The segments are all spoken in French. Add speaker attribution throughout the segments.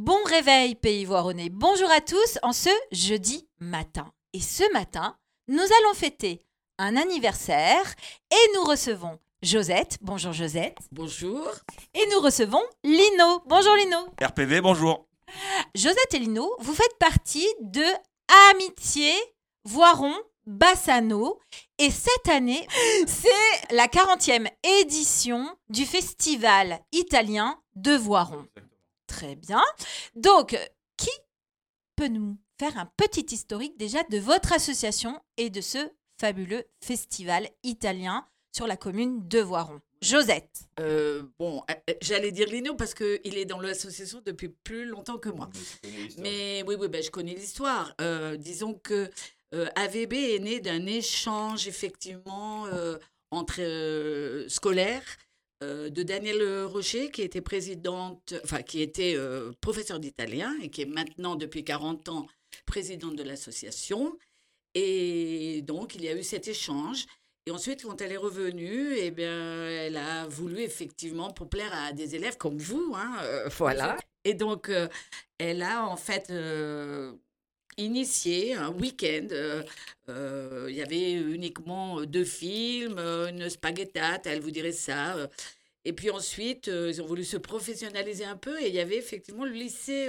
Speaker 1: Bon réveil pays voironnais, bonjour à tous en ce jeudi matin. Et ce matin, nous allons fêter un anniversaire et nous recevons Josette, bonjour Josette.
Speaker 2: Bonjour.
Speaker 1: Et nous recevons Lino, bonjour Lino.
Speaker 3: RPV, bonjour.
Speaker 1: Josette et Lino, vous faites partie de Amitié Voiron Bassano. Et cette année, c'est la 40e édition du Festival italien de Voiron. Très bien. Donc, qui peut nous faire un petit historique déjà de votre association et de ce fabuleux festival italien sur la commune de Voiron? Josette.
Speaker 2: J'allais dire Lino parce qu'il est dans l'association depuis plus longtemps que moi. Mais oui, je connais l'histoire. Disons que AVB est né d'un échange effectivement entre scolaires de Danielle Rocher, qui était professeure d'italien et qui est maintenant depuis 40 ans présidente de l'association. Et donc, il y a eu cet échange. Et ensuite, quand elle est revenue, elle a voulu effectivement, pour plaire à des élèves comme vous, voilà. Et donc, elle a en fait initié un week-end. Il y avait uniquement 2 films, une spaghettata, elle vous dirait ça. Et puis ensuite, ils ont voulu se professionnaliser un peu et il y avait effectivement le lycée,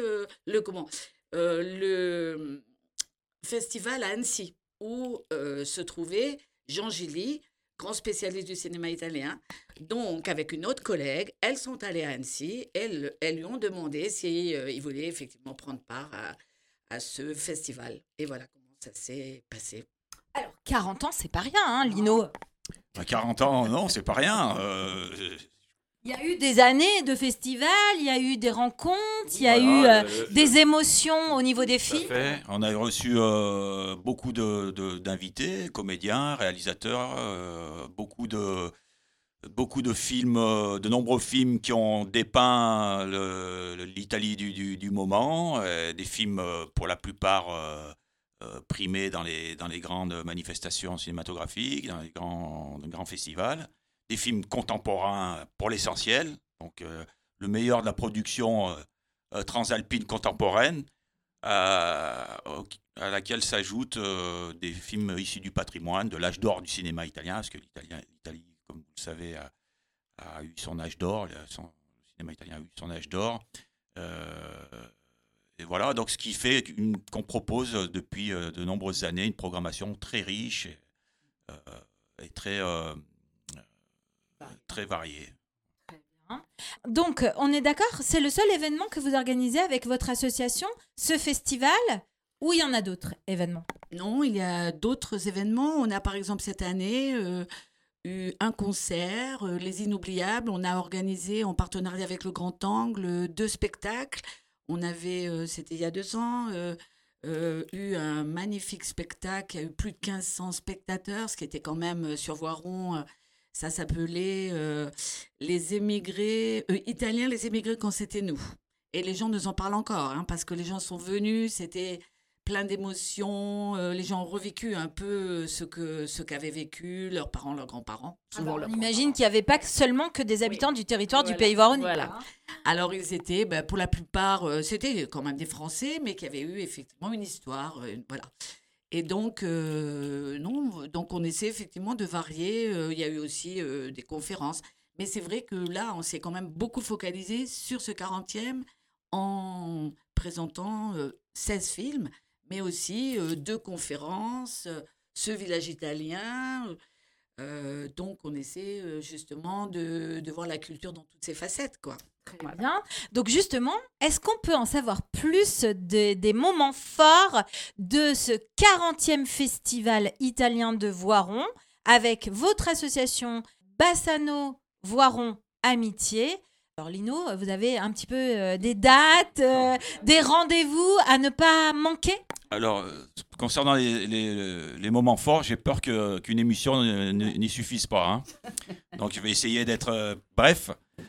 Speaker 2: le festival à Annecy, où se trouvait Jean Gilly, grand spécialiste du cinéma italien. Donc, avec une autre collègue, elles sont allées à Annecy. Elles lui ont demandé s'il voulait effectivement prendre part à ce festival. Et voilà comment ça s'est passé.
Speaker 1: Alors, 40 ans, c'est pas rien, Lino.
Speaker 3: 40 ans, non, c'est pas rien.
Speaker 1: Il y a eu des années de festival, il y a eu des rencontres, il y a eu des émotions au niveau des films.
Speaker 3: On a reçu beaucoup d'invités, comédiens, réalisateurs, beaucoup de films, de nombreux films qui ont dépeint l'Italie du moment, des films pour la plupart primés dans les grandes manifestations cinématographiques, dans les grands festivals. Des films contemporains pour l'essentiel, donc le meilleur de la production transalpine contemporaine, à laquelle s'ajoutent des films issus du patrimoine, de l'âge d'or du cinéma italien, parce que l'Italie, comme vous le savez, a eu son âge d'or, le cinéma italien a eu son âge d'or. Et voilà, donc ce qui fait qu'on propose depuis de nombreuses années une programmation très riche et très varié.
Speaker 1: Très bien. Donc, on est d'accord, c'est le seul événement que vous organisez avec votre association, ce festival, ou il y en a d'autres événements?
Speaker 2: Non, il y a d'autres événements. On a par exemple cette année eu un concert, Les Inoubliables. On a organisé en partenariat avec le Grand Angle 2 spectacles. On avait, c'était il y a 2 ans, eu un magnifique spectacle. Il y a eu plus de 1500 spectateurs, ce qui était quand même sur Voiron. Ça s'appelait les émigrés italiens, les émigrés quand c'était nous. Et les gens nous en parlent encore, parce que les gens sont venus, c'était plein d'émotions. Les gens ont revécu un peu ce qu'avaient vécu leurs parents, leurs grands-parents.
Speaker 1: On imagine qu'il n'y avait pas seulement que des habitants du territoire du pays voironnais.
Speaker 2: Voilà. Alors ils étaient, pour la plupart, c'était quand même des Français, mais qui avaient eu effectivement une histoire. Voilà. Et donc, donc on essaie effectivement de varier. Il y a eu aussi des conférences. Mais c'est vrai que là, on s'est quand même beaucoup focalisé sur ce 40e en présentant 16 films, mais aussi 2 conférences, ce village italien. Donc, on essaie justement de voir la culture dans toutes ses facettes, quoi.
Speaker 1: Très bien. Donc justement, est-ce qu'on peut en savoir plus des moments forts de ce 40e festival italien de Voiron avec votre association Bassano Voiron Amitié? Alors Lino, vous avez un petit peu des dates, des rendez-vous à ne pas manquer?
Speaker 3: Alors, concernant les moments forts, j'ai peur qu'une émission n'y suffise pas. Donc je vais essayer d'être bref.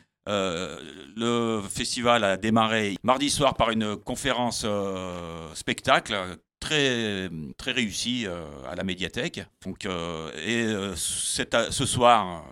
Speaker 3: Le festival a démarré mardi soir par une conférence spectacle très, très réussie à la médiathèque. Donc, ce soir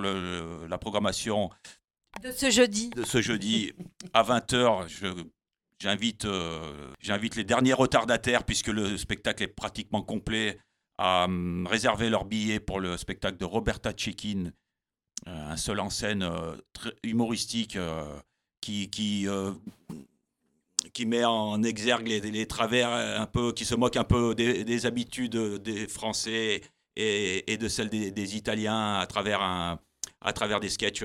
Speaker 3: la programmation
Speaker 1: de ce jeudi
Speaker 3: à 20h, j'invite les derniers retardataires, puisque le spectacle est pratiquement complet, à réserver leur billet pour le spectacle de Roberta Cecchin, un seul en scène très humoristique qui met en exergue les travers un peu, qui se moque un peu des habitudes des Français et de celles des Italiens à travers des sketchs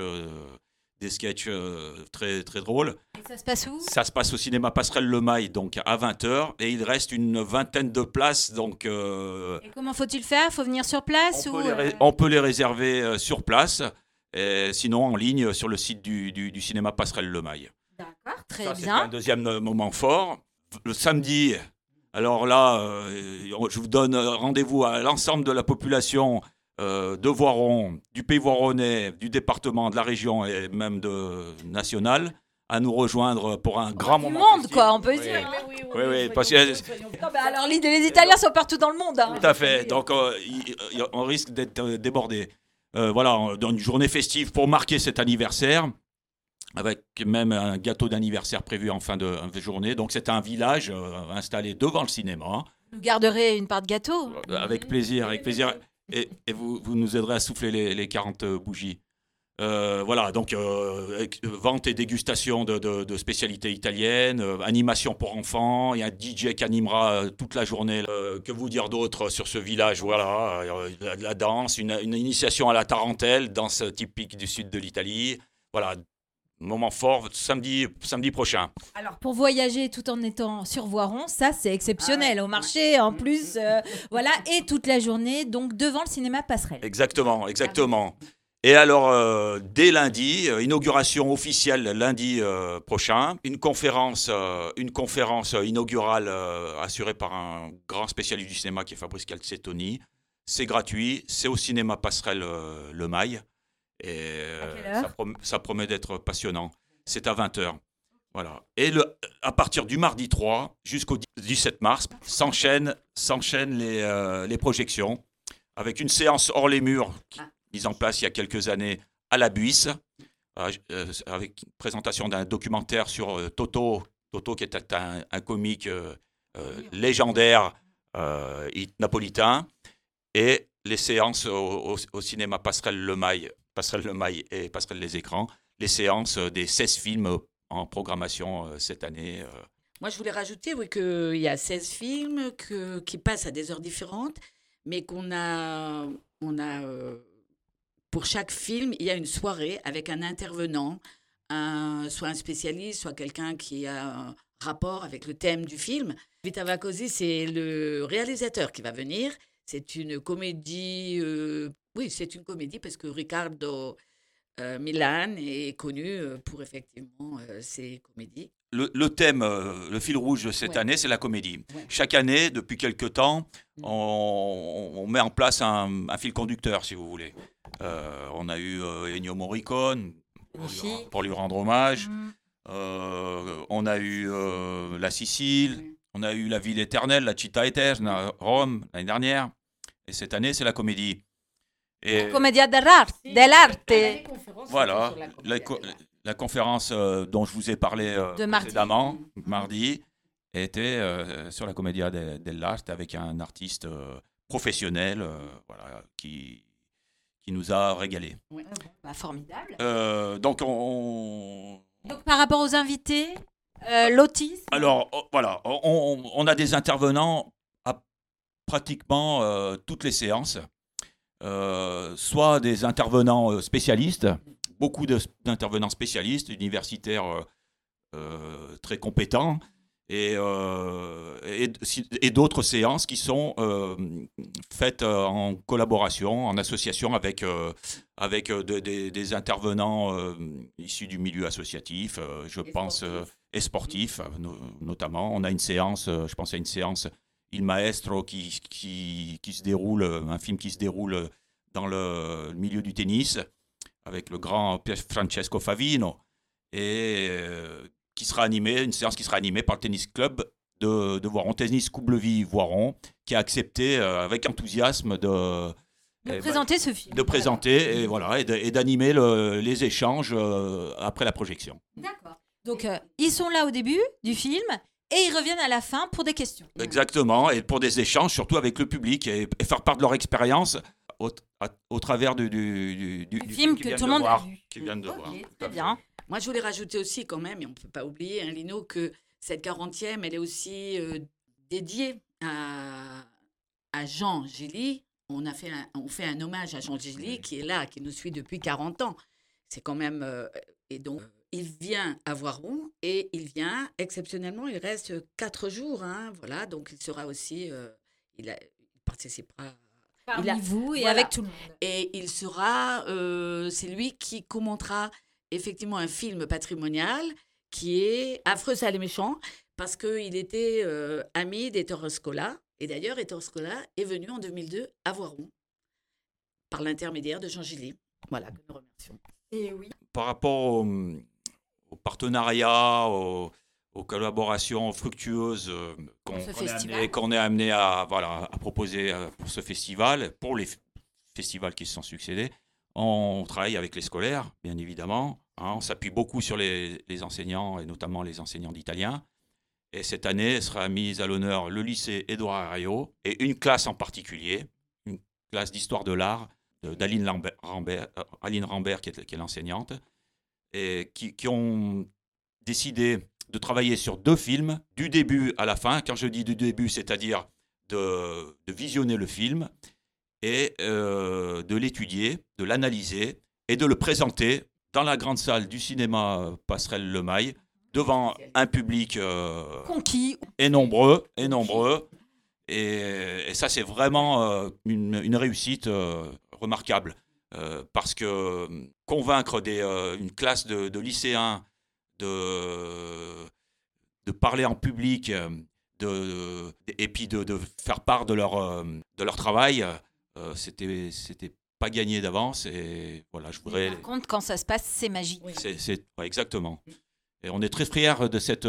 Speaker 3: très, très drôles.
Speaker 1: Et ça se passe où?
Speaker 3: Ça se passe au cinéma Passerelle Le Mail, donc à 20h, et il reste une vingtaine de places. Donc,
Speaker 1: et comment faut-il faire? Faut venir sur place
Speaker 3: on peut les réserver sur place, et sinon en ligne sur le site du cinéma Passerelle Le Mail.
Speaker 1: D'accord, très
Speaker 3: Ça, c'est
Speaker 1: bien.
Speaker 3: un deuxième moment fort. Le samedi, alors là, je vous donne rendez-vous à l'ensemble de la population de Voiron, du Pays Voironnais, du département, de la région et même national, à nous rejoindre pour un grand moment.
Speaker 1: Du monde,
Speaker 3: festif.
Speaker 1: quoi, on peut
Speaker 3: Oui.
Speaker 1: dire.
Speaker 3: Oui, parce que
Speaker 1: Non, mais alors, les Italiens sont partout dans le monde. Hein.
Speaker 3: tout à fait. Donc, on risque d'être débordé. Voilà, dans une journée festive pour marquer cet anniversaire, avec même un gâteau d'anniversaire prévu en fin de journée. Donc, c'est un village installé devant le cinéma.
Speaker 1: Vous garderez une part de gâteau.
Speaker 3: Avec plaisir, avec plaisir. Et vous nous aiderez à souffler les 40 bougies. Voilà, donc vente et dégustation de spécialités italiennes, animation pour enfants, il y a un DJ qui animera toute la journée. Que vous dire d'autre sur ce village? Voilà, la danse, une initiation à la tarentelle, danse typique du sud de l'Italie. Voilà, moment fort samedi prochain.
Speaker 1: Alors, pour voyager tout en étant sur Voiron, ça, c'est exceptionnel. Au marché, en plus, voilà, et toute la journée, donc devant le cinéma Passerelle.
Speaker 3: Exactement. Et alors, dès lundi, inauguration officielle lundi prochain, une conférence inaugurale assurée par un grand spécialiste du cinéma qui est Fabrice Calcetoni. C'est gratuit, c'est au cinéma Passerelle Le Mail. Et ça promet d'être passionnant. C'est à 20h. Voilà. Et à partir du mardi 3 jusqu'au 17 mars, s'enchaînent les projections avec une séance hors les murs mise en place il y a quelques années à la Buisse, avec une présentation d'un documentaire sur Toto qui était un comique légendaire napolitain, et les séances au cinéma Passerelle Le Mail et Passerelle les Écrans, les séances des 16 films en programmation cette année.
Speaker 2: Moi, je voulais rajouter qu'il y a 16 films qui passent à des heures différentes, mais qu'on a pour chaque film, il y a une soirée avec un intervenant, soit un spécialiste, soit quelqu'un qui a un rapport avec le thème du film. Vita Va Così, c'est le réalisateur qui va venir. C'est une comédie, c'est une comédie parce que Riccardo Milan est connu pour effectivement ses comédies.
Speaker 3: Le thème, le fil rouge de cette année, c'est la comédie.
Speaker 2: Ouais.
Speaker 3: Chaque année, depuis quelques temps, on met en place un fil conducteur, si vous voulez. On a eu Ennio Morricone, pour lui rendre hommage. On a eu la Sicile, on a eu la ville éternelle, la Città Eterna, Rome, l'année dernière. Et cette année, c'est la comédie. Et
Speaker 1: Commedia dell'arte.
Speaker 3: voilà, la conférence dont je vous ai parlé précédemment, mardi, était sur la Commedia dell'arte avec un artiste professionnel qui nous a régalé.
Speaker 1: Ouais. Formidable.
Speaker 3: Donc,
Speaker 1: Donc, par rapport aux invités, l'autisme.
Speaker 3: Alors, voilà, on a des intervenants à pratiquement toutes les séances. Soit des intervenants spécialistes, beaucoup d'intervenants spécialistes, universitaires très compétents, et d'autres séances qui sont faites en collaboration, en association avec des intervenants issus du milieu associatif, et sportifs notamment. On a une séance, je pense à une séance Il Maestro qui se déroule, un film qui se déroule dans le milieu du tennis, avec le grand Francesco Favino, et une séance qui sera animée par le tennis club de Voiron, Tennis Coublevis Voiron, qui a accepté avec enthousiasme de
Speaker 1: présenter ce film.
Speaker 3: De présenter et d'animer les échanges après la projection.
Speaker 1: D'accord. Donc, ils sont là au début du film et ils reviennent à la fin pour des questions.
Speaker 3: Exactement, et pour des échanges, surtout avec le public, et faire part de leur expérience au travers du
Speaker 1: film que tout le monde a vu.
Speaker 3: Qu'ils viennent de
Speaker 1: Ok,
Speaker 3: voir. Tout
Speaker 1: très
Speaker 3: à fait.
Speaker 1: bien.
Speaker 2: Moi, je voulais rajouter aussi quand même, et on ne peut pas oublier, hein, Lino, que cette 40e, elle est aussi dédiée à Jean Gilly. On fait un hommage à Jean Gilly qui est là, qui nous suit depuis 40 ans. C'est quand même... et donc, il vient à Voiron et il vient, exceptionnellement, il reste 4 jours. Hein, voilà, donc il sera aussi... il participera...
Speaker 1: Parmi vous et
Speaker 2: voilà.
Speaker 1: avec tout le monde.
Speaker 2: Et il sera... c'est lui qui commentera effectivement un film patrimonial qui est Affreux, sale et méchant, parce qu'il était ami d'Ettore Scola. Et d'ailleurs, Ettore Scola est venu en 2002 à Voiron par l'intermédiaire de Jean Gilly. Voilà, que nous remercions.
Speaker 1: Et oui.
Speaker 3: Par rapport au partenariat, aux collaborations fructueuses qu'on est amené à proposer pour ce festival, pour les festivals qui se sont succédés, on travaille avec les scolaires, bien évidemment. Hein, on s'appuie beaucoup sur les enseignants, et notamment les enseignants d'italien. Et cette année, sera mise à l'honneur le lycée Édouard Herriot et une classe en particulier, une classe d'histoire de l'art d'Aline Rambert, qui est l'enseignante, et qui ont décidé de travailler sur 2 films, du début à la fin. Quand je dis du début, c'est-à-dire de visionner le film et de l'étudier, de l'analyser et de le présenter dans la grande salle du cinéma Passerelle Le Mail, devant un public
Speaker 1: conquis
Speaker 3: et nombreux. Et ça, c'est vraiment une réussite remarquable. Parce que convaincre une classe de lycéens de parler en public et puis de faire part de leur travail, c'était pas gagné d'avance. Et voilà, je voudrais...
Speaker 1: Par contre, quand ça se passe, c'est magique.
Speaker 2: Oui.
Speaker 3: Ouais, exactement. Et on est très fiers de ce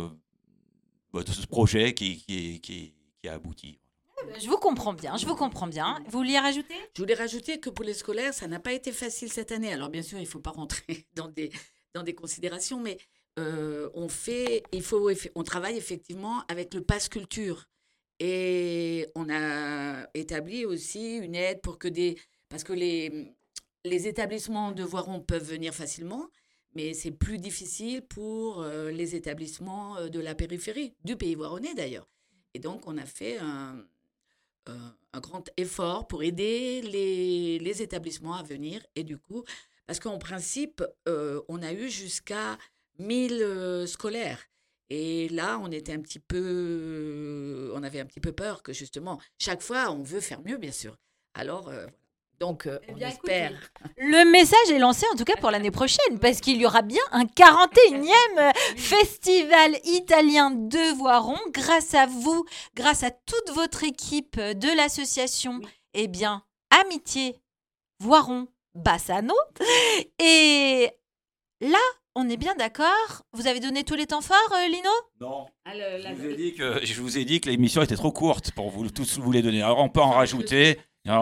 Speaker 3: projet qui a abouti.
Speaker 1: Je vous comprends bien. Vous vouliez rajouter ?
Speaker 2: Je voulais rajouter que pour les scolaires, ça n'a pas été facile cette année. Alors bien sûr, il ne faut pas rentrer dans des considérations, mais on travaille effectivement avec le Pass Culture. Et on a établi aussi une aide pour parce que les établissements de Voiron peuvent venir facilement, mais c'est plus difficile pour les établissements de la périphérie, du pays voironnais d'ailleurs. Et donc, on a fait un grand effort pour aider les établissements à venir. Et du coup, parce qu'en principe, on a eu jusqu'à 1000 scolaires. Et là, on avait un petit peu peur que justement, chaque fois, on veut faire mieux, bien sûr. Alors, donc, on espère.
Speaker 1: Le message est lancé en tout cas pour l'année prochaine, parce qu'il y aura bien un 41e festival italien de Voiron, grâce à vous, grâce à toute votre équipe de l'association, eh bien, Amitié Voiron Bassano. Et là, on est bien d'accord. Vous avez donné tous les temps forts, Lino ?
Speaker 3: Non. Je vous ai dit que l'émission était trop courte pour vous tous vous les donner. Alors, on peut en rajouter.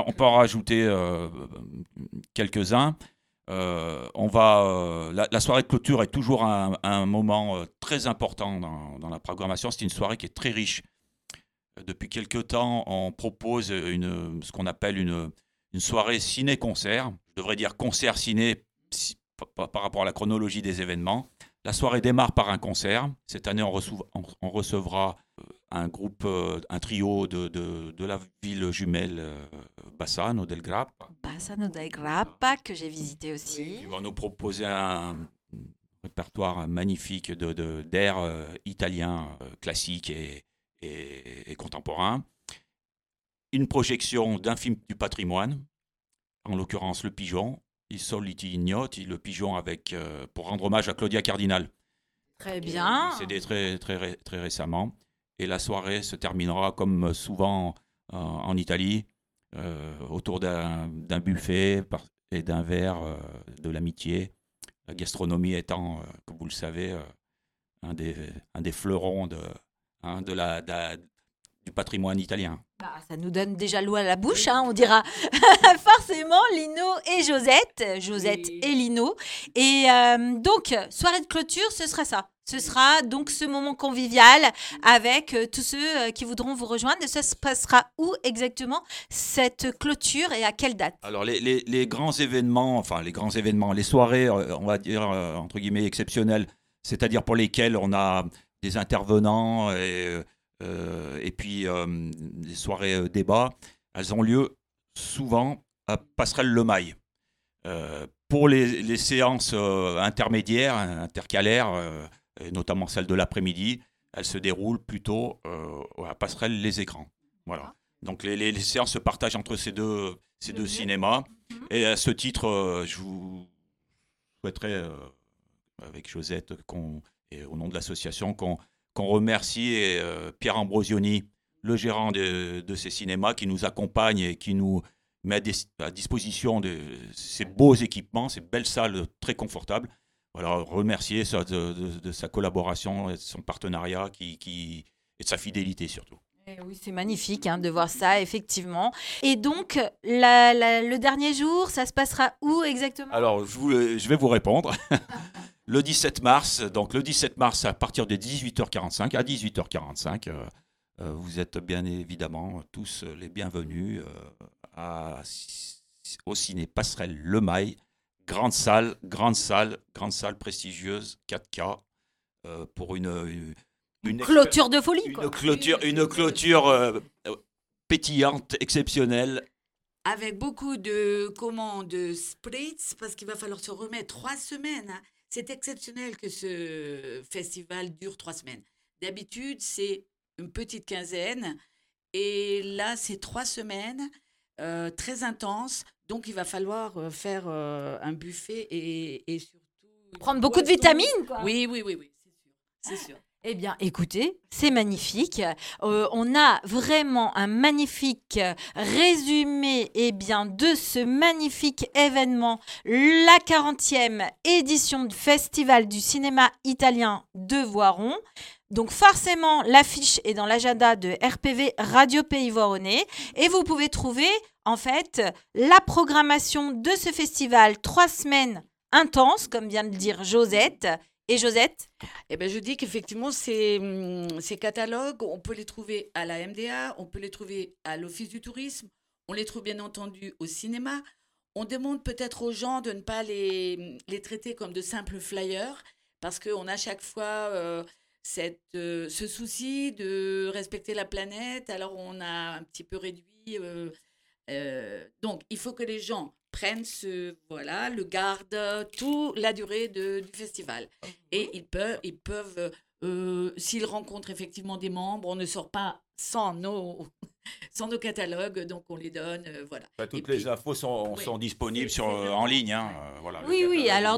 Speaker 3: Quelques-uns. La soirée de clôture est toujours un moment très important dans la programmation. C'est une soirée qui est très riche. Depuis quelques temps, on propose ce qu'on appelle une soirée ciné-concert. Je devrais dire concert-ciné par rapport à la chronologie des événements. La soirée démarre par un concert. Cette année, on recevra un trio de la ville jumelle Bassano del Grappa.
Speaker 1: Bassano del Grappa, que j'ai visité aussi.
Speaker 3: Ils vont nous proposer un répertoire magnifique d'airs italiens classiques et contemporains. Une projection d'un film du patrimoine, en l'occurrence Le Pigeon, I Soliti Ignoti, Le Pigeon, pour rendre hommage à Claudia Cardinal.
Speaker 1: Très bien.
Speaker 3: Décédée très, très, très récemment. Et la soirée se terminera, comme souvent en Italie, autour d'un buffet et d'un verre de l'amitié. La gastronomie étant, comme vous le savez, un des fleurons du patrimoine italien.
Speaker 1: Ça nous donne déjà l'eau à la bouche, on dira forcément Lino et Josette et Lino. Et donc, soirée de clôture, ce sera ça. Ce sera donc ce moment convivial avec tous ceux qui voudront vous rejoindre. Et ça se passera où exactement cette clôture et à quelle date ?
Speaker 3: Alors les grands événements, les soirées, on va dire entre guillemets exceptionnelles, c'est-à-dire pour lesquelles on a des intervenants et puis des soirées débats, elles ont lieu souvent à Passerelle-le-Mail. Pour les séances intermédiaires, intercalaires, et notamment celles de l'après-midi, elles se déroulent plutôt à Passerelle-les-Écrans. Voilà. Donc les séances se partagent entre ces deux cinémas. Et à ce titre, je vous souhaiterais, avec Josette, et au nom de l'association, qu'on remercie Pierre Ambrosioni, le gérant de ces cinémas, qui nous accompagne et qui nous met à disposition de ces beaux équipements, ces belles salles très confortables. Voilà, remercier de sa collaboration, et de son partenariat et de sa fidélité surtout.
Speaker 1: Et oui, c'est magnifique de voir ça, effectivement. Et donc, le dernier jour, ça se passera où exactement ?
Speaker 3: Alors, je vais vous répondre. Le 17 mars, à partir de 18h45, à 18h45, vous êtes bien évidemment tous les bienvenus au ciné Passerelle-le-Mail. Grande salle prestigieuse, 4K, pour une
Speaker 1: clôture de folie,
Speaker 3: une clôture pétillante, exceptionnelle.
Speaker 2: Avec beaucoup de spritz, parce qu'il va falloir se remettre 3 semaines. C'est exceptionnel que ce festival dure 3 semaines. D'habitude, c'est une petite quinzaine. Et là, c'est 3 semaines, très intenses. Donc, il va falloir faire un buffet et surtout...
Speaker 1: prendre beaucoup de vitamines, quoi.
Speaker 2: Oui, c'est sûr.
Speaker 1: Eh bien, écoutez, c'est magnifique. On a vraiment un magnifique résumé de ce magnifique événement, la 40e édition du Festival du cinéma italien de Voiron. Donc forcément, l'affiche est dans l'agenda de RPV Radio Pays Voironnais et vous pouvez trouver en fait la programmation de ce festival 3 semaines intenses, comme vient de le dire Josette. Et Josette ?
Speaker 2: Je dis qu'effectivement, ces catalogues, on peut les trouver à la MDA, on peut les trouver à l'Office du tourisme, on les trouve bien entendu au cinéma. On demande peut-être aux gens de ne pas les traiter comme de simples flyers, parce qu'on a chaque fois ce souci de respecter la planète. Alors, on a un petit peu réduit. Donc, il faut que les gens prennent le gardent toute la durée du festival. Et ils peuvent s'ils rencontrent effectivement des membres, on ne sort pas sans nos catalogues, donc on les donne, voilà.
Speaker 3: Toutes les infos sont disponibles en ligne.
Speaker 1: Oui, alors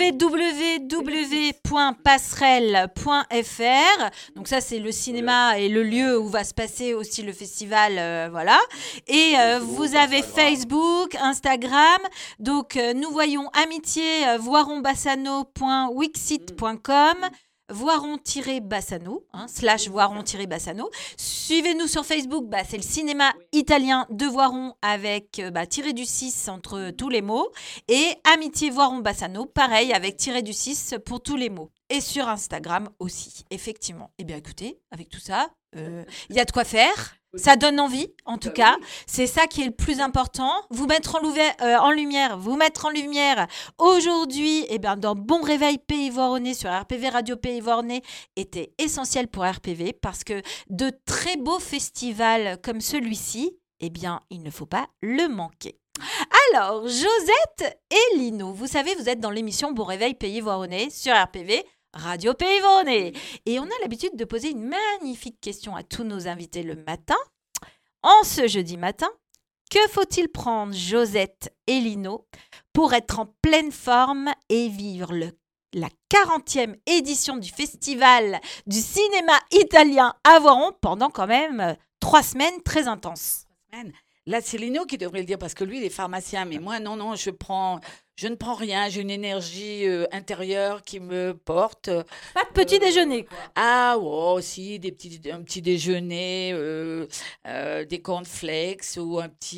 Speaker 1: www.passerelle.fr, donc ça c'est le cinéma et le lieu où va se passer aussi le festival, voilà. Et vous avez Facebook, Instagram, donc nous voyons amitié voironbassano.wixit.com, voiron-bassano, /voiron-bassano. Suivez-nous sur Facebook, c'est le cinéma italien de Voiron avec tiré du 6 entre tous les mots. Et Amitié Voiron-Bassano, pareil, avec tiré du 6 pour tous les mots. Et sur Instagram aussi, effectivement. Eh bien écoutez, avec tout ça, il y a de quoi faire. Ça donne envie, en tout cas. C'est ça qui est le plus important. Vous mettre en lumière aujourd'hui, dans Bon Réveil Pays Voironnais sur RPV Radio Pays Voironnais était essentiel pour RPV parce que de très beaux festivals comme celui-ci, il ne faut pas le manquer. Alors, Josette et Lino, vous savez, vous êtes dans l'émission Bon Réveil Pays Voironnais sur RPV Radio Pays Voironnais. Et on a l'habitude de poser une magnifique question à tous nos invités le matin. En ce jeudi matin, que faut-il prendre, Josette et Lino, pour être en pleine forme et vivre la 40e édition du Festival du cinéma italien à Voiron pendant quand même 3 semaines très intenses?
Speaker 2: 3 semaines. Là, c'est Lino qui devrait le dire parce que lui, il est pharmacien. Mais moi, non, je prends je ne prends rien. J'ai une énergie intérieure qui me porte.
Speaker 1: Pas de petit déjeuner, quoi.
Speaker 2: Ah, oh, si, un petit déjeuner, des cornflakes ou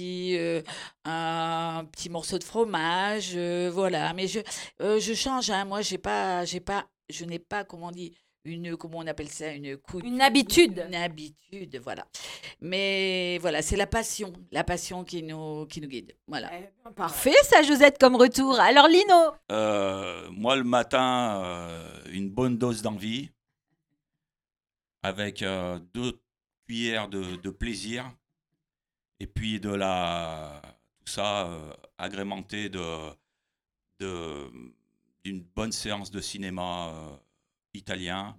Speaker 2: un petit morceau de fromage, voilà. Mais je change, hein. Moi, je n'ai pas, comment on dit, comment on appelle ça,
Speaker 1: Une habitude.
Speaker 2: Une habitude, voilà. Mais voilà, c'est la passion qui nous guide. Voilà.
Speaker 1: Parfait, ça, Josette, comme retour. Alors, Lino?
Speaker 3: Moi, le matin, une bonne dose d'envie, avec 2 cuillères de plaisir, et puis tout ça agrémenté d'une bonne séance de cinéma italien.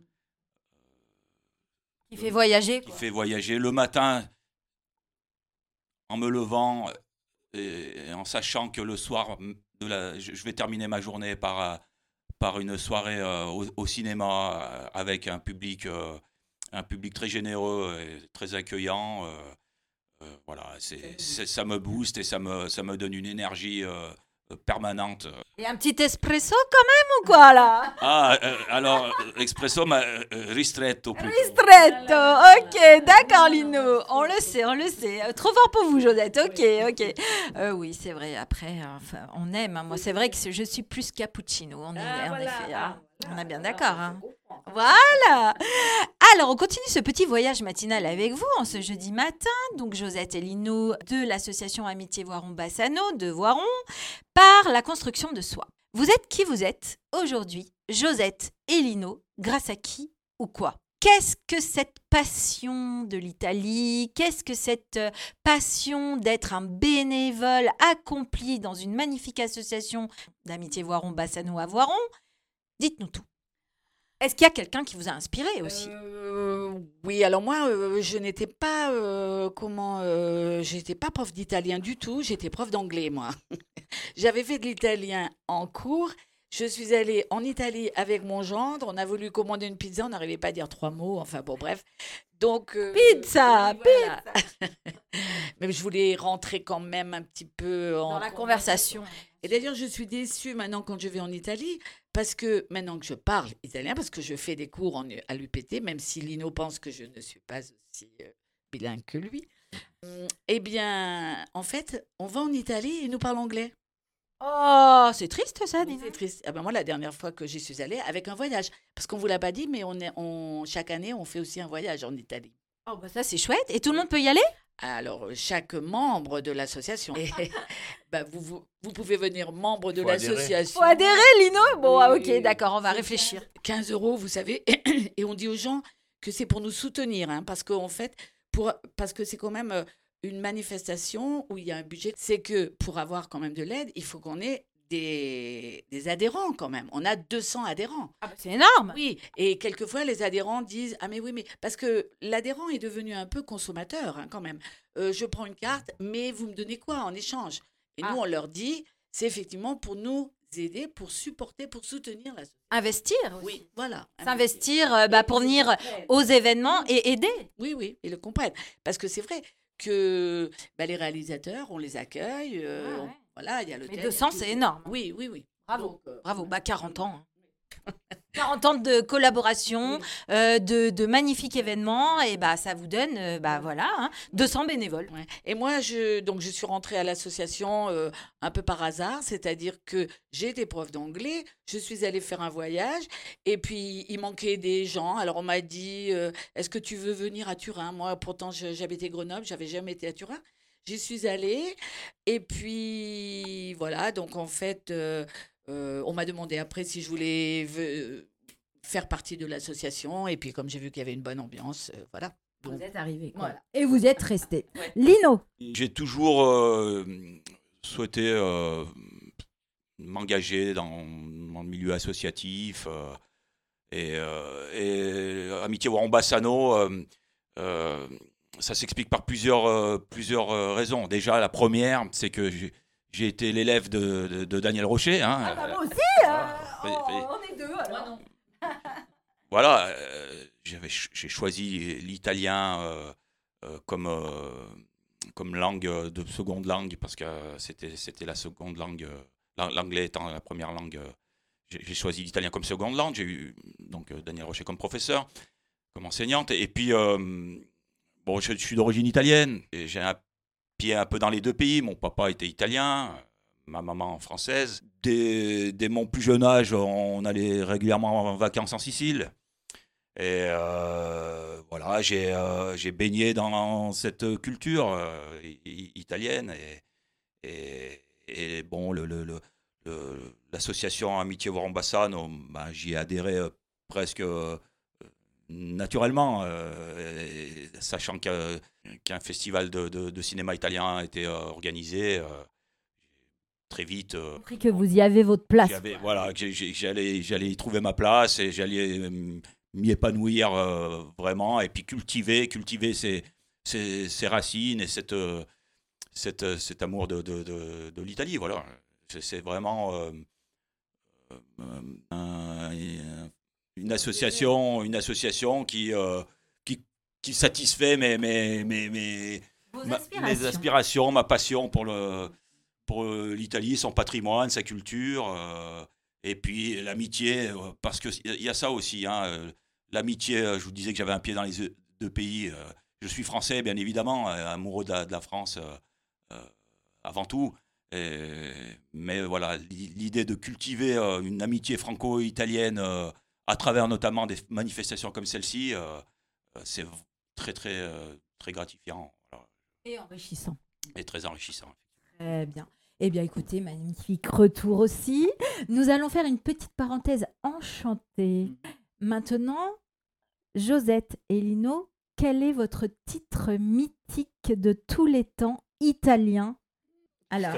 Speaker 1: Qui fait voyager,
Speaker 3: Qui
Speaker 1: quoi.
Speaker 3: fait voyager. Le matin, en me levant et en sachant que le soir, je vais terminer ma journée par une soirée au cinéma avec un public très généreux et très accueillant. Voilà, ça me booste et ça me donne une énergie permanente.
Speaker 1: Et un petit espresso quand même ou quoi là?
Speaker 3: Alors, espresso, ma ristretto plutôt.
Speaker 1: Ristretto, ok, d'accord Lino, on le sait. Trop fort pour vous Josette, ok. Oui, c'est vrai, après, enfin, on aime, hein. Moi c'est vrai que je suis plus cappuccino, en effet, hein. On est bien d'accord. Hein. Voilà. Alors, on continue ce petit voyage matinal avec vous en ce jeudi matin. Donc, Josette et Lino de l'association Amitié Voiron-Bassano de Voiron par la construction de soi. Vous êtes qui vous êtes aujourd'hui, Josette et Lino, grâce à qui ou quoi? Qu'est-ce que cette passion de l'Italie? Qu'est-ce que cette passion d'être un bénévole accompli dans une magnifique association d'Amitié Voiron-Bassano à Voiron? Dites-nous tout. Est-ce qu'il y a quelqu'un qui vous a inspiré aussi?
Speaker 2: Oui, alors moi, je n'étais pas, j'étais pas prof d'italien du tout, j'étais prof d'anglais, moi. J'avais fait de l'italien en cours. Je suis allée en Italie avec mon gendre. On a voulu commander une pizza, on n'arrivait pas à dire 3 mots. Enfin, bon, bref. Donc,
Speaker 1: pizza,
Speaker 2: oui, voilà. Mais je voulais rentrer quand même un petit peu
Speaker 1: dans la conversation.
Speaker 2: Et d'ailleurs, je suis déçue maintenant quand je vais en Italie, parce que maintenant que je parle italien, parce que je fais des cours à l'UPT, même si Lino pense que je ne suis pas aussi bilingue que lui, eh bien, en fait, on va en Italie et nous parle anglais.
Speaker 1: Oh, c'est triste ça,
Speaker 2: Oui, c'est triste. Ah ben moi, la dernière fois que j'y suis allée, avec un voyage, parce qu'on ne vous l'a pas dit, mais chaque année, on fait aussi un voyage en Italie.
Speaker 1: Oh, bah ça, c'est chouette. Et tout le monde peut y aller?
Speaker 2: Alors, chaque membre de l'association. Bah, vous pouvez venir membre de l'association.
Speaker 1: Faut adhérer, Lino? Bon,
Speaker 2: Oui,
Speaker 1: ok, d'accord, on va réfléchir.
Speaker 2: 15 €, vous savez. Et on dit aux gens que c'est pour nous soutenir, hein, parce qu'en fait, parce que c'est quand même une manifestation où il y a un budget. C'est que pour avoir quand même de l'aide, il faut qu'on ait des adhérents quand même. On a 200 adhérents.
Speaker 1: Ah bah c'est énorme.
Speaker 2: Oui, et quelquefois les adhérents disent « Ah mais oui, mais… » Parce que l'adhérent est devenu un peu consommateur, hein, quand même. Je prends une carte, mais vous me donnez quoi en échange? Et nous, on leur dit, c'est effectivement pour nous aider, pour supporter, pour soutenir la société.
Speaker 1: Investir.
Speaker 2: Oui, voilà.
Speaker 1: S'investir pour venir aux événements et aider.
Speaker 2: Oui, ils le comprennent. Parce que c'est vrai que les réalisateurs, on les accueille. Voilà, il y a l'hôtel.
Speaker 1: Mais 200, c'est énorme.
Speaker 2: Oui.
Speaker 1: Bravo. Bravo. 40 ans. 40 ans de collaboration, de magnifiques événements, et ça vous donne 200 bénévoles.
Speaker 2: Ouais. Et moi, je suis rentrée à l'association un peu par hasard, c'est-à-dire que j'ai été prof d'anglais, je suis allée faire un voyage, et puis il manquait des gens. Alors on m'a dit, est-ce que tu veux venir à Turin? Moi, pourtant, j'habitais Grenoble, j'avais jamais été à Turin. J'y suis allée, et puis voilà, donc en fait… on m'a demandé après si je voulais faire partie de l'association. Et puis, comme j'ai vu qu'il y avait une bonne ambiance, voilà. Donc,
Speaker 1: vous êtes arrivé.
Speaker 2: Voilà.
Speaker 1: Et vous êtes resté. Ouais. Lino?
Speaker 3: J'ai toujours souhaité m'engager dans le milieu associatif. Et Amitié Voiron-Bassano, ça s'explique par plusieurs raisons. Déjà, la première, c'est que j'ai été l'élève de Daniel Rocher. Hein.
Speaker 1: Moi aussi on est deux alors.
Speaker 3: Voilà, j'ai choisi l'italien comme langue de seconde langue parce que c'était la seconde langue, l'anglais étant la première langue. J'ai choisi l'italien comme seconde langue. J'ai eu donc Daniel Rocher comme professeur, comme enseignante. Et puis, je suis d'origine italienne. Et j'ai un pied un peu dans les deux pays. Mon papa était italien, ma maman française. Dès mon plus jeune âge, on allait régulièrement en vacances en Sicile. Et voilà, j'ai baigné dans cette culture italienne. Et bon, l'association Amitié Voiron Bassano, j'y ai adhéré presque naturellement, sachant qu'un festival de cinéma italien a été organisé. Très vite.
Speaker 4: Compris que vous y avez votre place.
Speaker 3: Voilà, j'allais y trouver ma place et j'allais m'y épanouir vraiment, et puis cultiver ses racines et cet amour de l'Italie. Voilà. C'est vraiment une association qui satisfait mes aspirations, ma passion pour l'Italie, son patrimoine, sa culture, et puis l'amitié, parce qu'il y a ça aussi. L'amitié, je vous disais que j'avais un pied dans les deux pays. Je suis français, bien évidemment, amoureux de la France avant tout. Mais voilà, l'idée de cultiver une amitié franco-italienne à travers notamment des manifestations comme celle-ci, c'est très, très, très gratifiant. Voilà.
Speaker 4: Et enrichissant.
Speaker 3: Et très enrichissant.
Speaker 4: Très bien. Eh bien, écoutez, magnifique retour aussi. Nous allons faire une petite parenthèse enchantée. Maintenant, Josette et Lino, quel est votre titre mythique de tous les temps italien? Alors,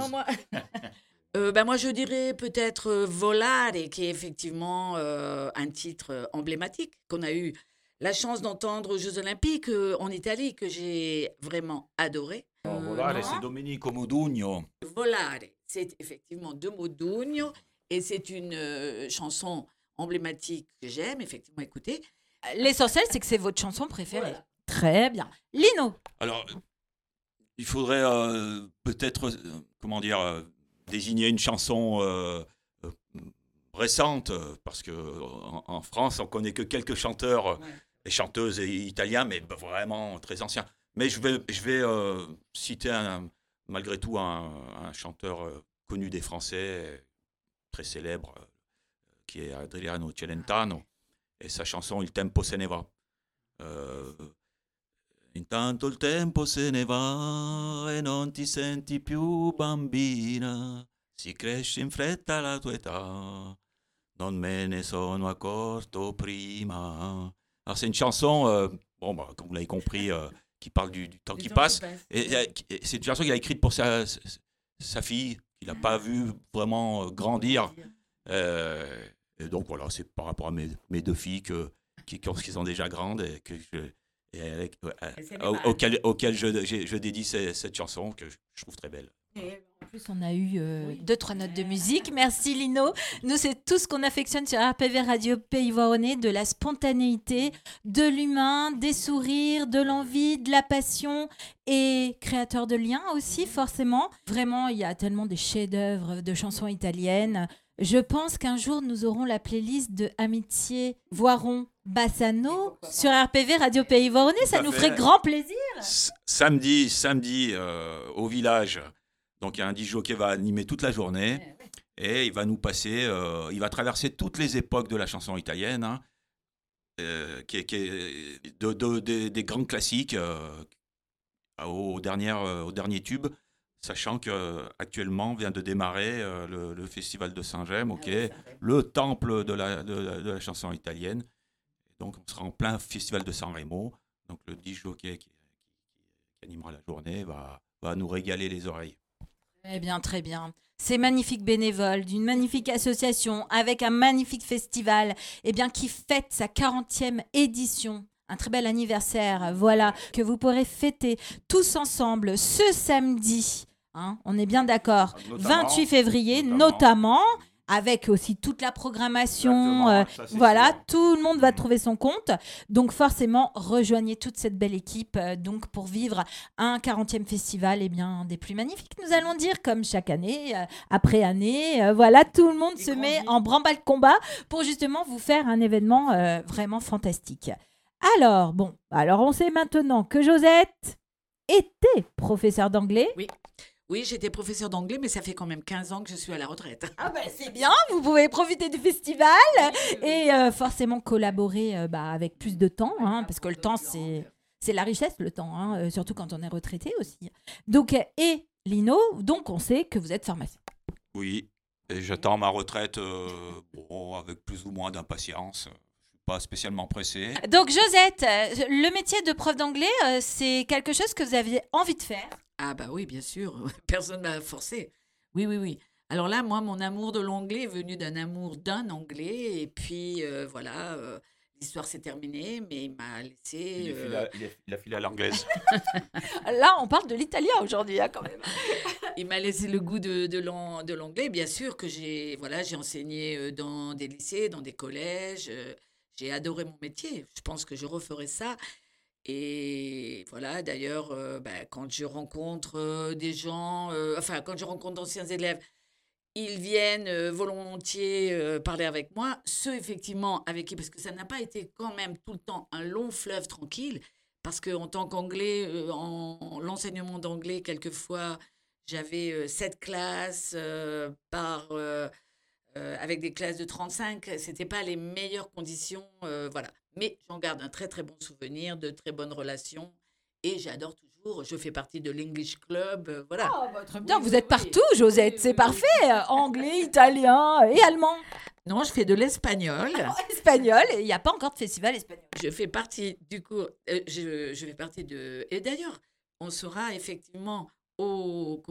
Speaker 2: moi je dirais peut-être Volare, qui est effectivement un titre emblématique qu'on a eu la chance d'entendre aux Jeux Olympiques en Italie, que j'ai vraiment adoré.
Speaker 3: Volare, c'est Domenico Modugno.
Speaker 2: Volare, c'est effectivement de Modugno, et c'est une chanson emblématique que j'aime effectivement écouter.
Speaker 1: L'essentiel, c'est que c'est votre chanson préférée.
Speaker 2: Voilà.
Speaker 4: très bien. Lino.
Speaker 3: Alors, il faudrait peut-être, désigner une chanson récente, parce qu'en France, on connaît que quelques chanteurs et chanteuses italiens, mais vraiment très anciens. Mais je vais citer malgré tout un chanteur connu des Français, très célèbre, qui est Adriano Celentano, et sa chanson Il tempo se ne va. Intanto il tempo se ne va e non ti senti più bambina, si cresce in fretta la tua età, non me ne sono accorto prima. Alors c'est une chanson, comme vous l'avez compris, qui parle du temps qui passe. Et c'est une chanson qu'il a écrite pour sa fille, qu'il n'a pas vu vraiment grandir. Et donc voilà, c'est par rapport à mes deux filles qui sont déjà grandes et auxquelles je dédie cette chanson que je trouve très belle.
Speaker 4: Et en plus, on a eu
Speaker 1: 2-3 notes de musique. Merci Lino. Nous, c'est tout ce qu'on affectionne sur RPV Radio Pays Voironnais, de la spontanéité, de l'humain, des sourires, de l'envie, de la passion et créateur de liens aussi, forcément. Vraiment, il y a tellement des chefs-d'œuvre de chansons italiennes. Je pense qu'un jour, nous aurons la playlist de Amitié Voiron Bassano sur RPV Radio Pays Voironnais. Ça nous ferait grand plaisir.
Speaker 3: Samedi au village. Donc, un DJ qui va animer toute la journée et il va nous passer, il va traverser toutes les époques de la chanson italienne, qui est des grands classiques au dernier tube, sachant qu'actuellement vient de démarrer le festival de Saint-Gemme, le temple de la chanson italienne. Donc, on sera en plein festival de San Remo. Donc, le DJ qui animera la journée va nous régaler les oreilles.
Speaker 1: Eh bien, très bien. Ces magnifiques bénévoles d'une magnifique association avec un magnifique festival qui fête sa 40e édition. Un très bel anniversaire, voilà, que vous pourrez fêter tous ensemble ce samedi. On est bien d'accord. 28 février, notamment
Speaker 4: avec aussi toute la programmation.
Speaker 3: Exactement, ça, c'est
Speaker 4: Voilà,
Speaker 3: sûr.
Speaker 4: tout le monde va trouver son compte. Donc forcément, rejoignez toute cette belle équipe donc pour vivre un 40e festival des plus magnifiques, nous allons dire, comme chaque année, après année. Voilà, tout le monde se met en branle-bas-de-combat pour justement vous faire un événement vraiment fantastique. Alors, on sait maintenant que Josette était professeure d'anglais.
Speaker 2: Oui, j'étais professeure d'anglais, mais ça fait quand même 15 ans que je suis à la retraite.
Speaker 4: Ah ben c'est bien, vous pouvez profiter du festival et forcément collaborer avec plus de temps, parce que le temps c'est la richesse, le temps, surtout quand on est retraité aussi. Donc, et Lino, donc on sait que vous êtes pharmacien.
Speaker 3: Oui, et j'attends ma retraite avec plus ou moins d'impatience. Je ne suis pas spécialement pressé.
Speaker 1: Donc Josette, le métier de prof d'anglais, c'est quelque chose que vous aviez envie de faire.
Speaker 2: Ah bah oui, bien sûr, personne ne m'a forcé. Oui. Alors là, moi, mon amour de l'anglais est venu d'un amour d'un anglais, et puis voilà, l'histoire s'est terminée, mais il m'a laissé...
Speaker 3: Il a filé à l'anglaise.
Speaker 1: Là, on parle de l'italien aujourd'hui, quand même.
Speaker 2: Il m'a laissé le goût de l'anglais. Bien sûr que j'ai enseigné dans des lycées, dans des collèges. J'ai adoré mon métier. Je pense que je referai ça. Et voilà, d'ailleurs, quand je rencontre des gens, quand je rencontre d'anciens élèves, ils viennent volontiers parler avec moi. Ceux, effectivement, avec qui, parce que ça n'a pas été quand même tout le temps un long fleuve tranquille, parce qu'en tant qu'anglais, l'enseignement d'anglais, quelquefois, j'avais 7 classes avec des classes de 35. Ce n'était pas les meilleures conditions, voilà. Mais j'en garde un très, très bon souvenir, de très bonnes relations. Et j'adore toujours, je fais partie de l'English Club, voilà.
Speaker 1: Très bien, vous êtes partout, Josette, c'est parfait. Anglais, italien et allemand.
Speaker 2: Non, je fais de l'espagnol.
Speaker 1: Espagnol, il n'y a pas encore de festival espagnol.
Speaker 2: Je fais partie du coup, je fais partie de... Et d'ailleurs, on sera effectivement au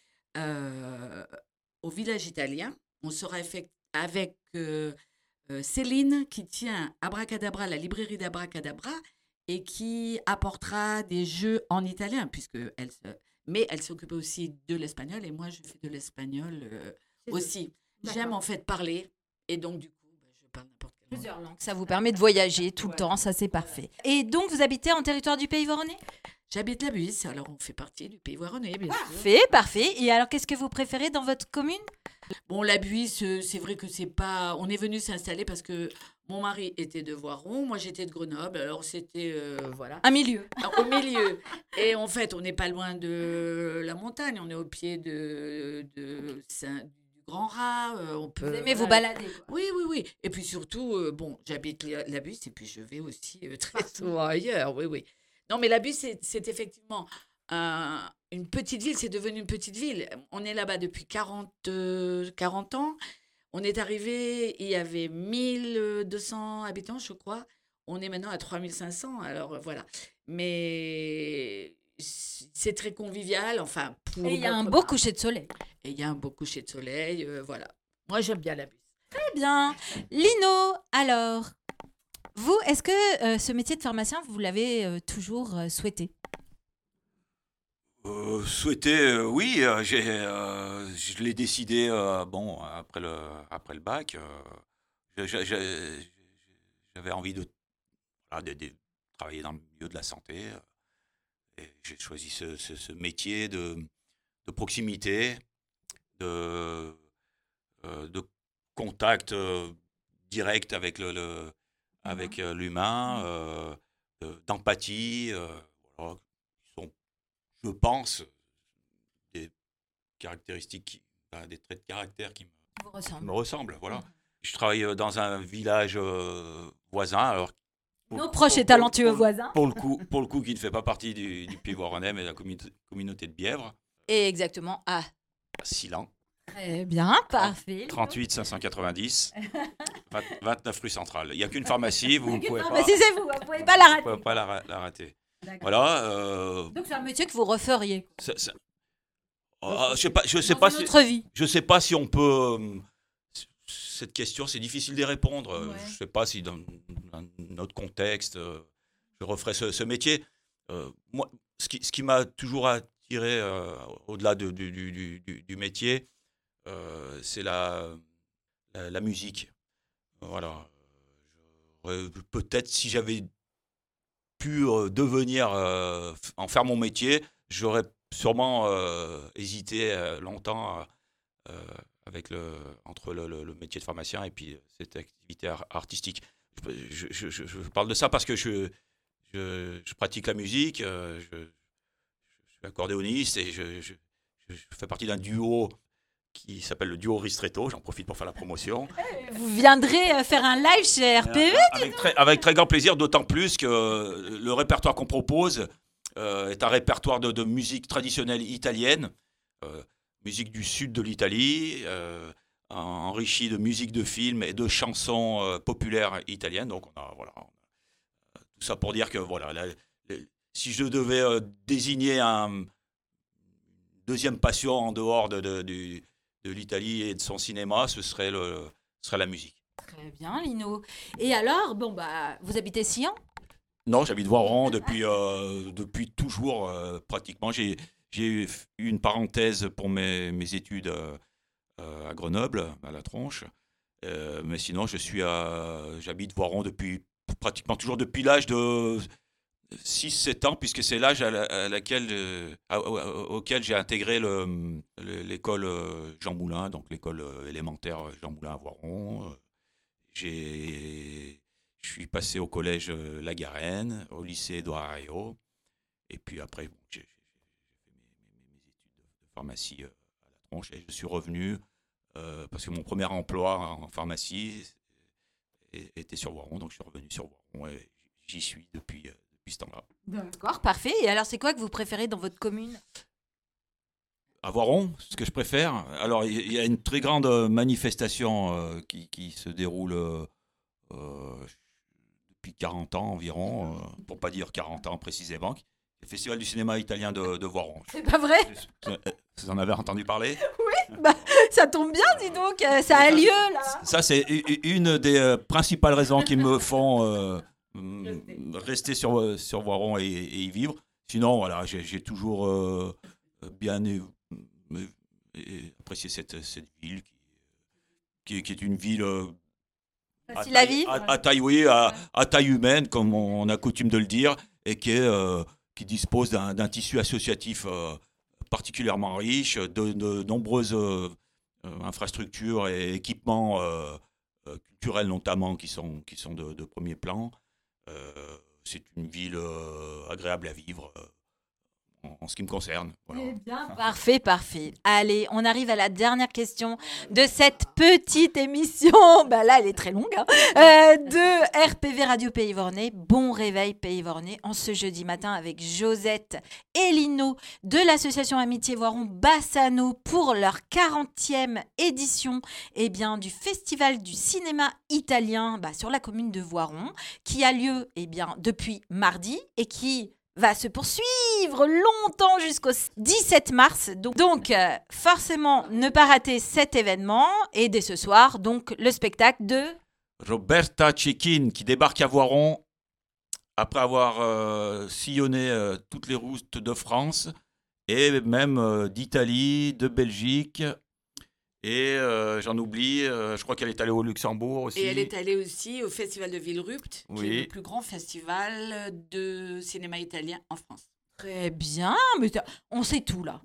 Speaker 2: village italien. On sera avec Céline qui tient Abracadabra, la librairie d'Abracadabra, et qui apportera des jeux en italien, mais elle s'occupe aussi de l'espagnol, et moi je fais de l'espagnol aussi. J'aime en fait parler, et donc du coup, je parle n'importe quelle langue.
Speaker 1: Plusieurs langues, ça vous permet de voyager tout le temps, ça c'est parfait. Et donc vous habitez en territoire du Pays Voironnais ?
Speaker 2: J'habite la Buisse, alors on fait partie du Pays Voironnais, bien sûr.
Speaker 1: Parfait. Et alors qu'est-ce que vous préférez dans votre commune ?
Speaker 2: Bon, la Buisse, c'est vrai que c'est pas... On est venu s'installer parce que mon mari était de Voiron, moi j'étais de Grenoble, alors c'était, voilà.
Speaker 1: Un milieu.
Speaker 2: Au milieu. Et en fait, on n'est pas loin de la montagne, on est au pied du Grand Rat.
Speaker 1: Vous aimez vous balader, quoi.
Speaker 2: Oui. Et puis surtout, j'habite la Buisse et puis je vais aussi très souvent ailleurs, oui. Non, mais la Buisse, c'est effectivement une petite ville, c'est devenu une petite ville. On est là-bas depuis 40 ans. On est arrivé, il y avait 1200 habitants, je crois. On est maintenant à 3500, alors voilà. Mais c'est très convivial, enfin.
Speaker 1: Et il y a un beau coucher de soleil.
Speaker 2: Et il y a un beau coucher de soleil, voilà. Moi, j'aime bien la Buisse.
Speaker 1: Très bien. Lino, alors, vous, est-ce que ce métier de pharmacien, vous l'avez toujours souhaité ?
Speaker 3: Oui, je l'ai décidé après le bac. J'avais envie de travailler dans le milieu de la santé. Et j'ai choisi ce métier de proximité, de contact direct avec l'humain, d'empathie. Voilà, qui sont, je pense, des caractéristiques, des traits de caractère qui me ressemblent. Voilà. Je travaille dans un village voisin. Alors,
Speaker 1: nos proches et talentueux voisins.
Speaker 3: Pour le coup, qui ne fait pas partie du Pays Voironnais, mais de la communauté de Bièvre.
Speaker 1: Et exactement à
Speaker 3: Silan.
Speaker 1: Très bien, parfait.
Speaker 3: 38 590, 29 rue Centrale. Il n'y a qu'une pharmacie, vous ne pouvez pas.
Speaker 1: Si c'est vous ne pouvez pas la rater.
Speaker 3: Vous pouvez pas la rater. Voilà.
Speaker 1: Donc c'est un métier que vous referiez.
Speaker 3: Je sais pas si on peut. Cette question, c'est difficile d'y répondre.
Speaker 1: Ouais.
Speaker 3: Je ne sais pas si dans notre contexte, je referais ce métier. Moi, ce qui m'a toujours attiré au-delà du métier, c'est la musique. Voilà. Peut-être si j'avais pu en faire mon métier, j'aurais sûrement hésité longtemps entre le métier de pharmacien et puis cette activité artistique. Je parle de ça parce que je pratique la musique, je suis accordéoniste et je fais partie d'un duo qui s'appelle le duo Ristretto. J'en profite pour faire la promotion.
Speaker 1: Vous viendrez faire un live chez RPV?
Speaker 3: Avec très grand plaisir, d'autant plus que le répertoire qu'on propose est un répertoire de musique traditionnelle italienne, musique du sud de l'Italie, enrichi de musique de film et de chansons populaires italiennes. Donc on a tout ça pour dire que si je devais désigner un deuxième passion en dehors de l'Italie et de son cinéma, ce serait la musique.
Speaker 1: Très bien, Lino. Et alors, vous habitez Sion?
Speaker 3: Non, j'habite Voiron depuis toujours, pratiquement. J'ai eu une parenthèse pour mes études à Grenoble, à La Tronche. Mais sinon, j'habite Voiron pratiquement toujours depuis l'âge de 6-7 ans, puisque c'est l'âge auquel j'ai intégré l'école Jean Moulin, donc l'école élémentaire Jean Moulin à Voiron. Je suis passé au collège La Garenne, au lycée Édouard Herriot, et puis après j'ai fait mes études de pharmacie à La Tronche, et je suis revenu parce que mon premier emploi en pharmacie était sur Voiron, donc je suis revenu sur Voiron et j'y suis depuis ce temps-là.
Speaker 1: D'accord, parfait. Et alors, c'est quoi que vous préférez dans votre commune?
Speaker 3: À Voiron, ce que je préfère. Alors, il y a une très grande manifestation qui se déroule depuis 40 ans environ, pour ne pas dire 40 ans précisément, le Festival du cinéma italien de Voiron.
Speaker 1: C'est pas vrai?
Speaker 3: Vous en avez entendu parler?
Speaker 1: Oui, ça tombe bien, dis donc, ça a lieu là.
Speaker 3: Ça, c'est une des principales raisons qui me font rester sur Voiron et y vivre. Sinon, voilà, j'ai toujours bien apprécié cette ville qui est une ville
Speaker 1: facile à vivre,
Speaker 3: à taille humaine, comme on a coutume de le dire, et qui dispose d'un tissu associatif particulièrement riche, de nombreuses infrastructures et équipements culturels notamment qui sont de premier plan. C'est une ville agréable à vivre en ce qui me concerne. Voilà.
Speaker 1: Eh bien, parfait. Allez, on arrive à la dernière question de cette petite émission. Là, elle est très longue. De RPV Radio Pays Vornay. Bon réveil Pays Vornay en ce jeudi matin avec Josette et Lino de l'association Amitié Voiron Bassano pour leur 40e édition du Festival du cinéma italien sur la commune de Voiron qui a lieu depuis mardi et qui va se poursuivre longtemps jusqu'au 17 mars. Donc, forcément, ne pas rater cet événement. Et dès ce soir, donc, le spectacle de
Speaker 3: Roberta Cecchin qui débarque à Voiron après avoir sillonné toutes les routes de France et même d'Italie, de Belgique. Et j'en oublie, je crois qu'elle est allée au Luxembourg aussi.
Speaker 2: Et elle est allée aussi au Festival de Villerupt,
Speaker 3: oui,
Speaker 2: qui est le plus grand festival de cinéma italien en France.
Speaker 1: Très bien, mais on sait tout là.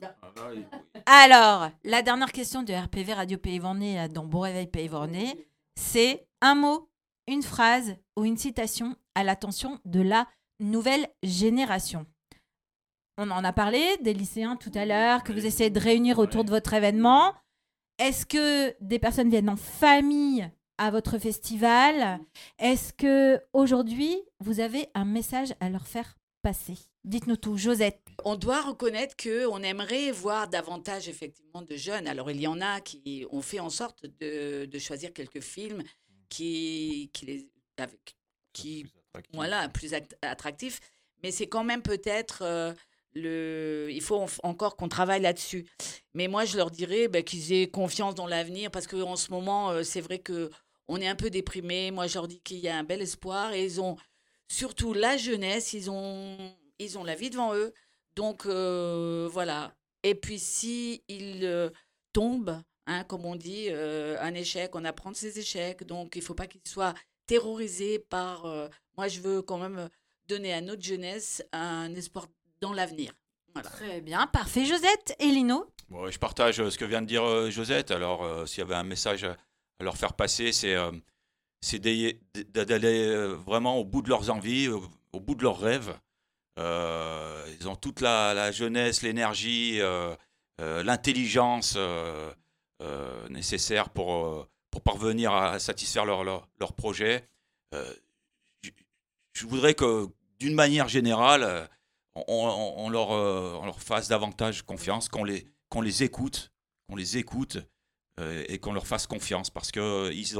Speaker 1: Alors, la dernière question de RPV Radio Pays Vornay dans Bon Réveil Pays Vornay, c'est un mot, une phrase ou une citation à l'attention de la nouvelle génération. On en a parlé des lycéens tout à l'heure, que vous essayez de réunir autour de votre événement. Est-ce que des personnes viennent en famille à votre festival? Est-ce que aujourd'hui vous avez un message à leur faire passer? Dites-nous tout, Josette.
Speaker 2: On doit reconnaître qu'on aimerait voir davantage effectivement de jeunes. Alors il y en a qui ont fait en sorte de choisir quelques films qui plus attractifs. Mais c'est quand même peut-être il faut encore qu'on travaille là-dessus. Mais moi, je leur dirais qu'ils aient confiance dans l'avenir parce qu'en ce moment, c'est vrai qu'on est un peu déprimés. Moi, je leur dis qu'il y a un bel espoir et ils ont surtout la jeunesse, ils ont la vie devant eux. Donc, voilà. Et puis, s'ils tombent Hein, comme on dit, un échec, on apprend de ses échecs. Donc, il ne faut pas qu'ils soient terrorisés par... moi, je veux quand même donner à notre jeunesse un espoir dans l'avenir. Voilà.
Speaker 1: Très bien, parfait. Josette et Lino?
Speaker 3: Ouais, je partage ce que vient de dire Josette. Alors, s'il y avait un message à leur faire passer, c'est d'aller vraiment au bout de leurs envies, au bout de leurs rêves. Ils ont toute la jeunesse, l'énergie, l'intelligence nécessaire pour parvenir à satisfaire leur projet. Je voudrais que, d'une manière générale, on leur fasse davantage confiance, qu'on les écoute, et qu'on leur fasse confiance parce qu'ils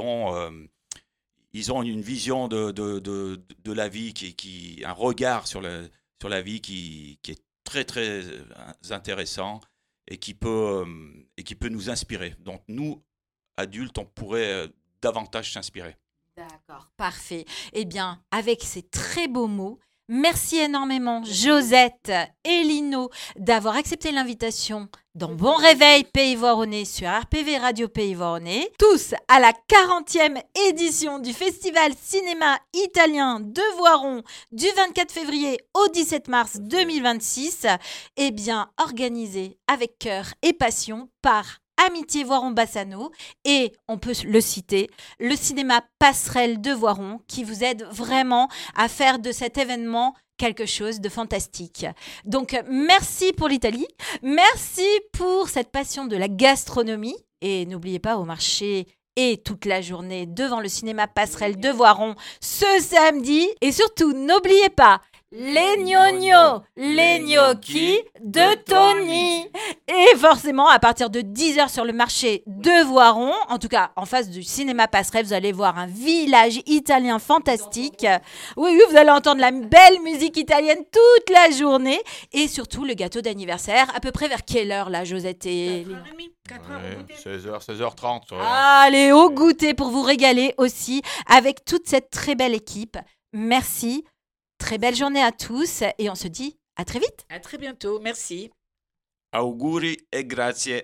Speaker 3: ont une vision de la vie, un regard sur la vie qui est très, très intéressant et qui peut nous inspirer. Donc, nous, adultes, on pourrait davantage s'inspirer.
Speaker 1: D'accord, parfait. Eh bien, avec ces très beaux mots, merci énormément Josette et Lino d'avoir accepté l'invitation dans Bon Réveil Pays Voironnais sur RPV Radio Pays Voironnais. Tous à la 40e édition du Festival Cinéma Italien de Voiron du 24 février au 17 mars 2026. Eh bien, organisé avec cœur et passion par Amitié Voiron-Bassano et, on peut le citer, le cinéma Passerelle de Voiron qui vous aide vraiment à faire de cet événement quelque chose de fantastique. Donc, merci pour l'Italie, merci pour cette passion de la gastronomie et n'oubliez pas au marché et toute la journée devant le cinéma Passerelle de Voiron ce samedi et surtout n'oubliez pas les gnognos, les gnocchis de Tony. Et forcément, à partir de 10h sur le marché de Voiron, en tout cas en face du cinéma Passerelle, vous allez voir un village italien fantastique. Oui, vous allez entendre la belle musique italienne toute la journée. Et surtout le gâteau d'anniversaire. À peu près vers quelle heure là, Josette et...
Speaker 2: 4h30,
Speaker 3: 16h, 16h30. Ouais.
Speaker 1: Allez, au goûter pour vous régaler aussi avec toute cette très belle équipe. Merci. Très belle journée à tous et on se dit à très vite.
Speaker 2: À très bientôt. Merci.
Speaker 3: Auguri e grazie.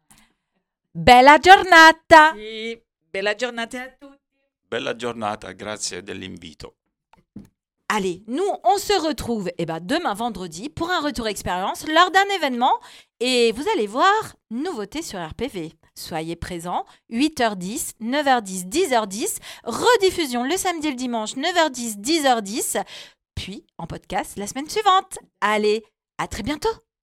Speaker 1: Bella giornata.
Speaker 2: Sì, bella giornata a tutti.
Speaker 3: Bella giornata, grazie dell'invito.
Speaker 1: Allez, nous, on se retrouve demain vendredi pour un retour expérience lors d'un événement. Et vous allez voir, nouveauté sur RPV. Soyez présents, 8h10, 9h10, 10h10. Rediffusion le samedi et le dimanche, 9h10, 10h10. Puis en podcast la semaine suivante. Allez, à très bientôt.